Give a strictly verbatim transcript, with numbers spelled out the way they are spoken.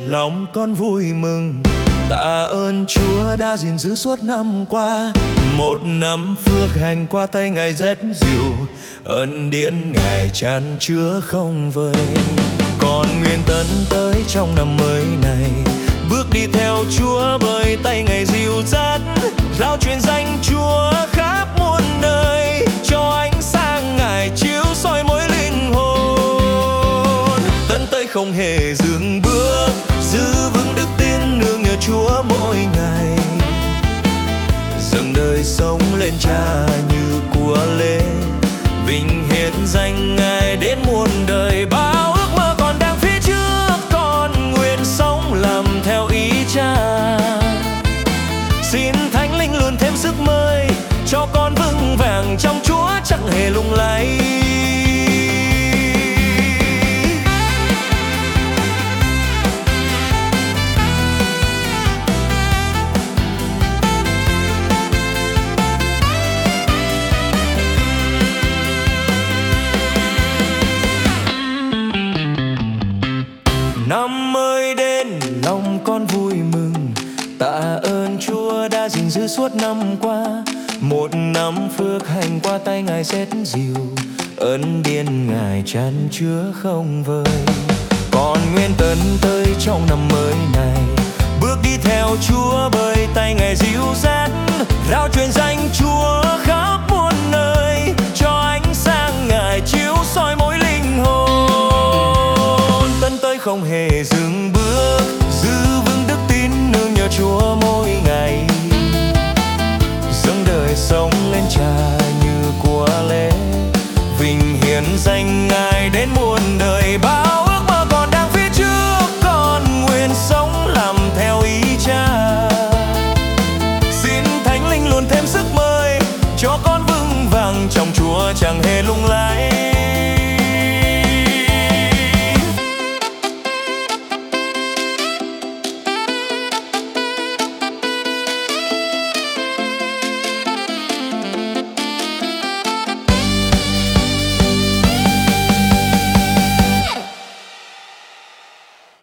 lòng con vui mừng. Tạ ơn Chúa đã gìn giữ suốt năm qua, một năm phước hạnh qua tay Ngài rất dịu, ân điển Ngài chan chứa không vời. Con nguyện tấn tới trong năm mới này, bước đi theo Chúa bởi tay Ngài dìu dắt, rao truyền danh Chúa khắp muôn nơi, cho ánh sáng Ngài chiếu soi mỗi linh hồn. Tấn tới không hề dừng bước, giữ vững đức tin nương nhờ Chúa mỗi ngày, dâng đời sống lên Cha như của lễ, vinh hiển danh Ngài đến muôn đời. Bao ước mơ còn đang phía trước, con nguyện sống làm theo ý Cha. Xin Thánh Linh luôn thêm sức mới, cho con vững vàng trong Chúa chẳng hề lung lay. Năm mới đến lòng con vui mừng, tạ ơn Chúa đã gìn giữ suốt năm qua, một năm phước hạnh qua tay Ngài rất dịu, ân điển Ngài chan chứa không vời. Con nguyện tấn tới trong năm mới này, bước đi theo Chúa bởi tay Ngài dìu dắt, rao truyền danh Chúa khắp muôn nơi, cho ánh sáng Ngài chiếu soi mỗi linh hồn. Tấn tới không hề dừng bước, giữ vững đức tin nương nhờ Chúa mỗi ngày, dâng đời sống lên Cha như của lễ, vinh hiển danh Ngài đến muôn đời. Bao ước mơ còn đang phía trước, con nguyện sống làm theo ý Cha. Xin Thánh Linh luôn thêm sức mới, cho con